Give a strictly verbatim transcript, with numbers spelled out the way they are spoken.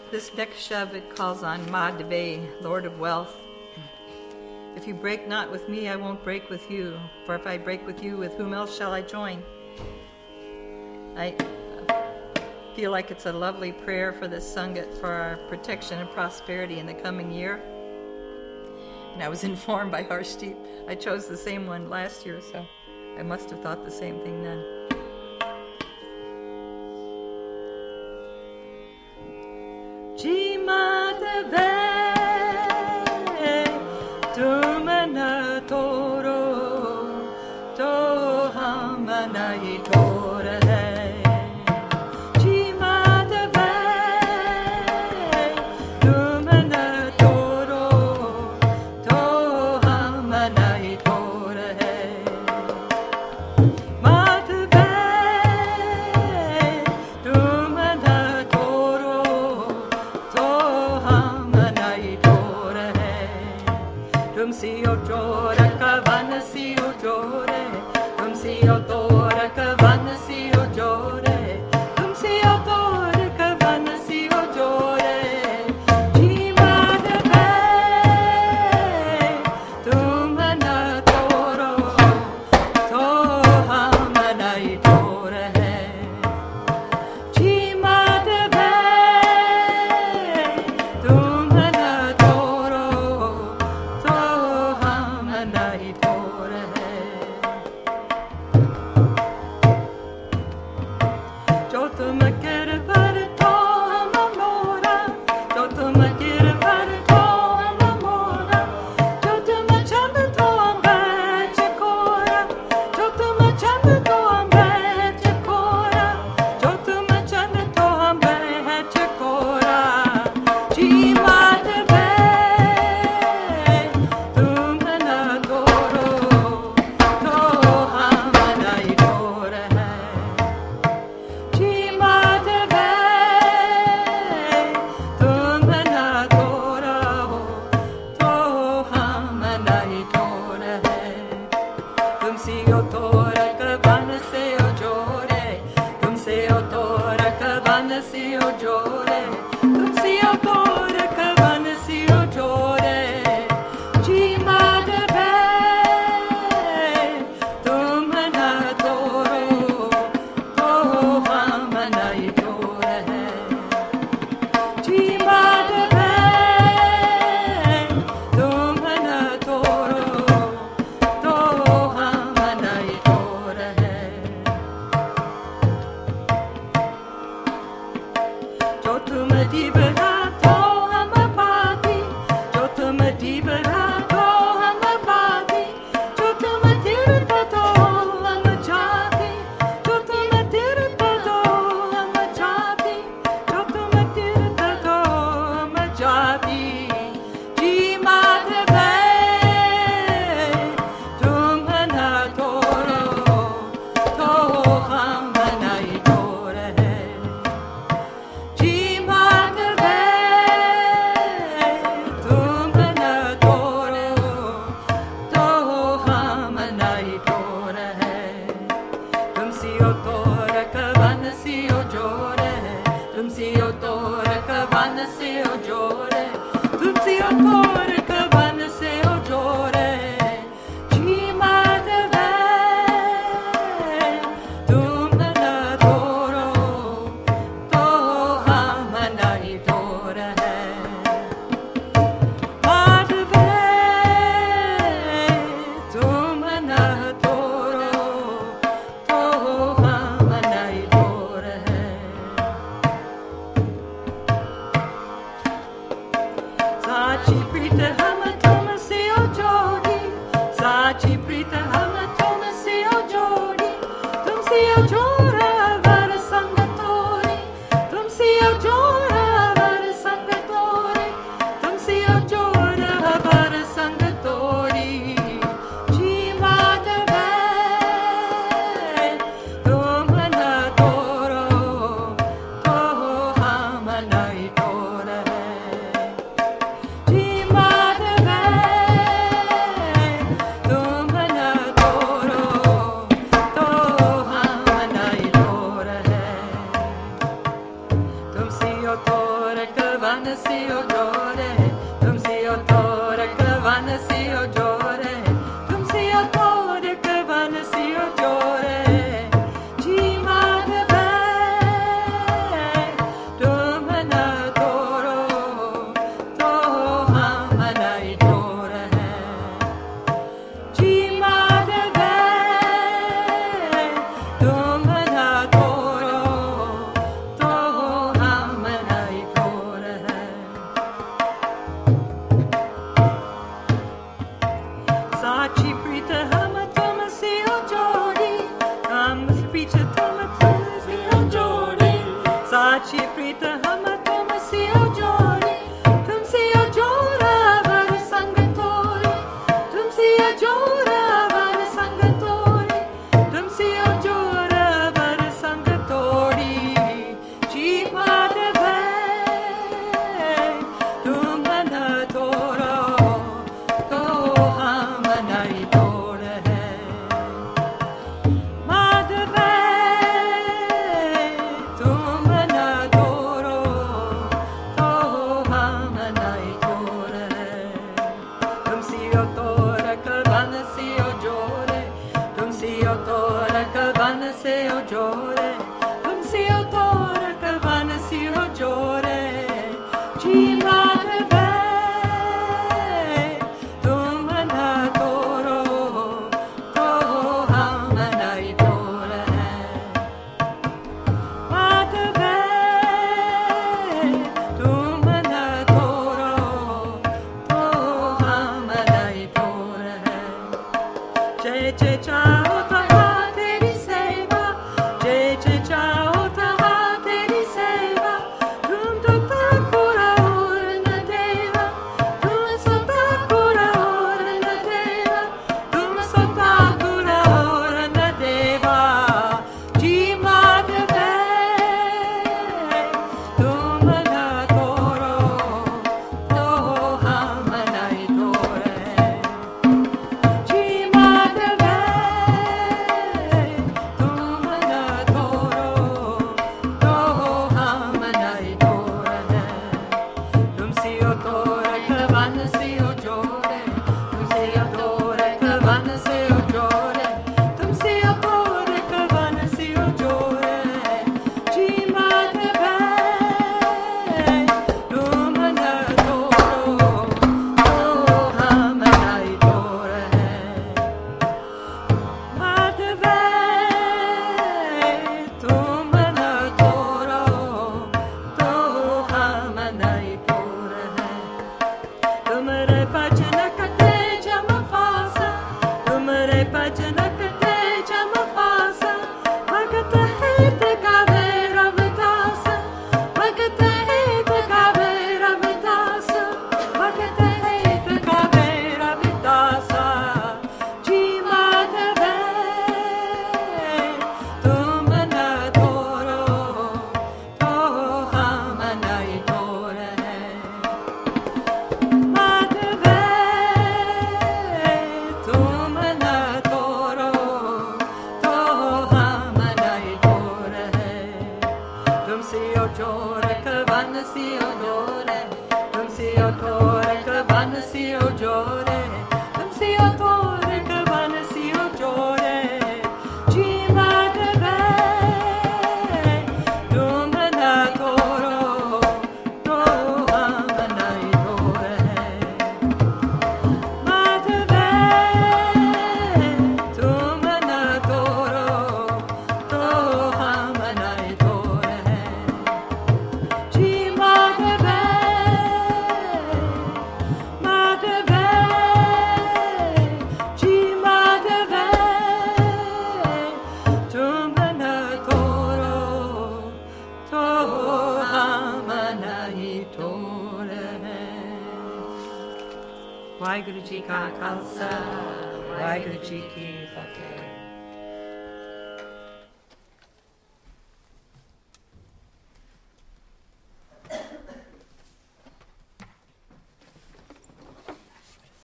This next Shabbat calls on Madhve, Lord of Wealth. If you break not with me, I won't break with you. For if I break with you, with whom else shall I join? I feel like it's a lovely prayer for the Sangat for our protection and prosperity in the coming year. And I was informed by Harshdeep I chose the same one last year, so I must have thought the same thing then. Jimadave Tumana Toro Tohamanai Tora Jimadave Tumana Toro Tohamanai Tora Madave Tumana Toro Tum si ojora kavana si ojore Tum si odora kavana si ojore Tum si odora kavana si ojore Jimadave Tumana toro Tohamana itore Jimadave Tumana toro Mana jore, tum sio tora kavana sio jore, jimate ve, tum na toro, to hamanai tore, mate ve, tum na toro, to hamanai tore, che che ciao. Waheguru Ji Ka Khalsa, Waheguru Ji Ki Fateh.